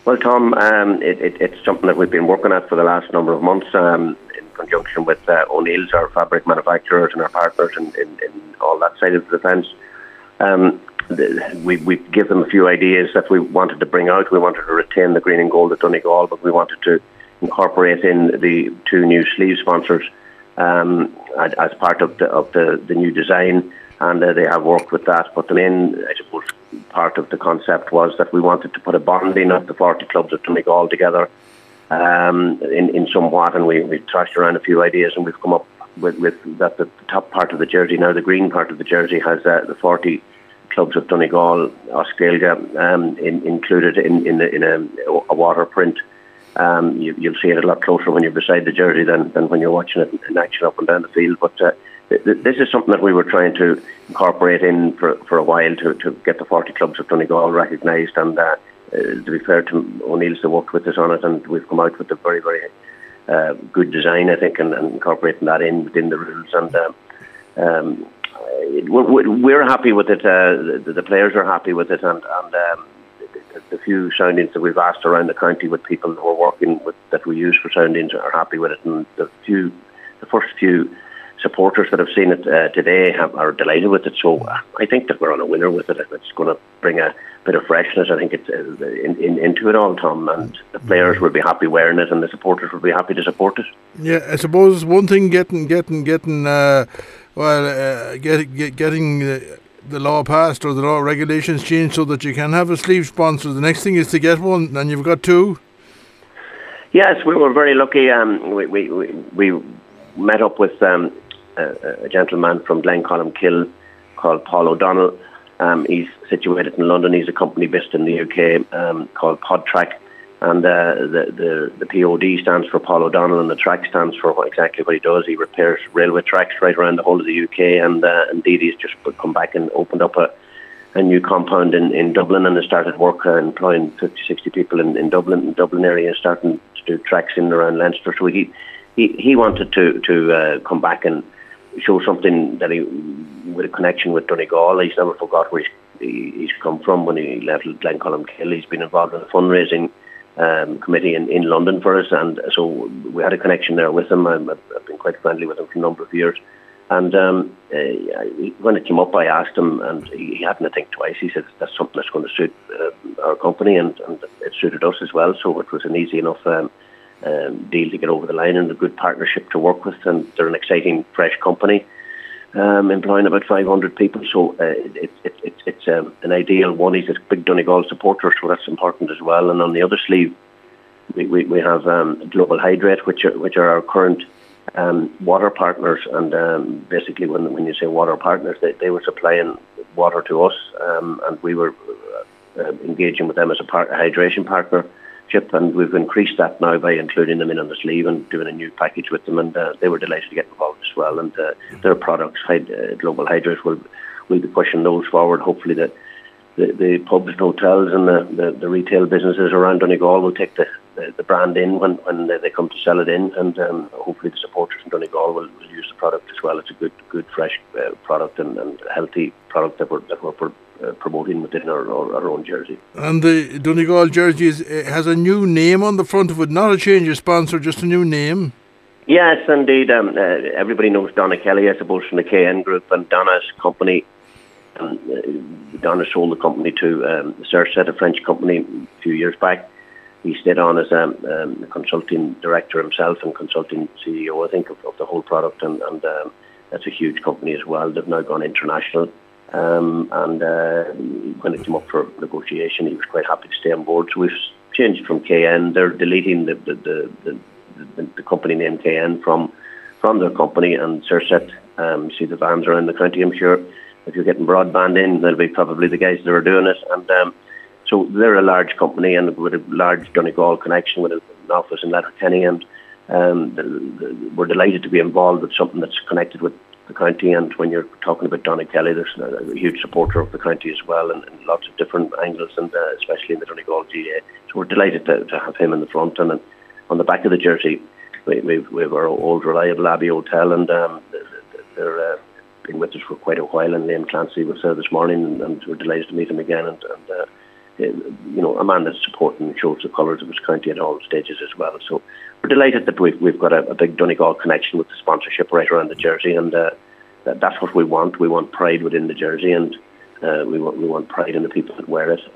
Well, Tom, it's something that we've been working at for the last number of months in conjunction with O'Neill's, our fabric manufacturers and our partners in all that side of the fence. We give them a few ideas that we wanted to bring out. We wanted to retain the green and gold at Donegal, but we wanted to incorporate in the two new sleeve sponsors as part of the new design, and they have worked with that. But the main, I suppose, part of the concept was that we wanted to put a bonding of the 40 clubs of Donegal together in somewhat, and we thrashed around a few ideas, and we've come up with that the top part of the jersey, now the green part of the jersey, has the 40 clubs of Donegal, Oscailga, included in a water print. You'll see it a lot closer when you're beside the jersey than when you're watching it in action up and down the field. But this is something that we were trying to incorporate in for a while to get the 40 clubs of Donegal recognised. And to be fair to O'Neill's, they worked with us on it, and we've come out with a very, very good design, I think, and incorporating that in within the rules. And we're happy with it. The players are happy with it, and the few soundings that we've asked around the county with people who are working with that we use for soundings are happy with it. And the first few supporters that have seen it today are delighted with it. So I think that we're on a winner with it. It's going to bring a bit of freshness, I think, it's into it all, Tom. And the players will be happy wearing it, and the supporters will be happy to support it. Yeah, I suppose one thing getting the law passed or the law regulations changed so that you can have a sleeve sponsor. The next thing is to get one, and you've got two. Yes, we were very lucky. We met up with a gentleman from Glencolmkill called Paul O'Donnell. He's situated in London. He's a company based in the UK called Podtrack. And the POD stands for Paul O'Donnell, and the track stands for exactly what he does. He repairs railway tracks right around the whole of the UK, and indeed he's just come back and opened up a new compound in Dublin, and has started work employing 50, 60 people in Dublin area, starting to do tracks in and around Leinster. So he wanted to come back and show something that he, with a connection with Donegal. He's never forgot where he's come from when he left Glencolmkill. He's been involved in the fundraising committee in London for us, and so we had a connection there with him. I've been quite friendly with him for a number of years, and when it came up, I asked him, and he hadn't to think twice. He said that's something that's going to suit our company, and it suited us as well. So it was an easy enough deal to get over the line, and a good partnership to work with. And they're an exciting, fresh company, employing about 500 people. So it's an ideal one. He's a big Donegal supporter, so that's important as well. And on the other sleeve, we have Global Hydrate, which are our current water partners. And basically, when you say water partners, they were supplying water to us, and we were engaging with them as a hydration partnership. And we've increased that now by including them in on the sleeve and doing a new package with them, and they were delighted to get involved as well. And their products, Global Hydrate, will be pushing those forward. Hopefully the pubs and hotels and the retail businesses around Donegal will take the brand in when they come to sell it in, and hopefully the supporters in Donegal will use the product as well. It's a good fresh product and healthy product that we're promoting within our own jersey. And the Donegal jersey has a new name on the front of it, not a change of sponsor, just a new name. Yes, indeed. Everybody knows Donna Kelly, I suppose, from the KN Group, and Donna's company. Donna sold the company to Serset, a French company, a few years back. He stayed on as a consulting director himself and consulting CEO, I think, of the whole product, and that's a huge company as well. They've now gone international. And when it came up for negotiation, he was quite happy to stay on board. So we've changed from KN. They're deleting the company name KN from their company, and Serset, see the vans around the county, I'm sure. If you're getting broadband in, they'll be probably the guys that are doing it. And so they're a large company, and with a large Donegal connection, with an office in Letterkenny, and we're delighted to be involved with something that's connected with the county. And when you're talking about Donna Kelly, there's a huge supporter of the county as well, and lots of different angles, and especially in the Donegal GA. So we're delighted to have him in the front. And on the back of the jersey, we have our old reliable Abbey Hotel, and they're been with us for quite a while. And Liam Clancy was there this morning, and we're delighted to meet him again. And a man that's supporting and shows the colours of his county at all stages as well. So we're delighted that we've got a big Donegal connection with the sponsorship right around the jersey, and that's what we want. We want pride within the jersey, and we want pride in the people that wear it.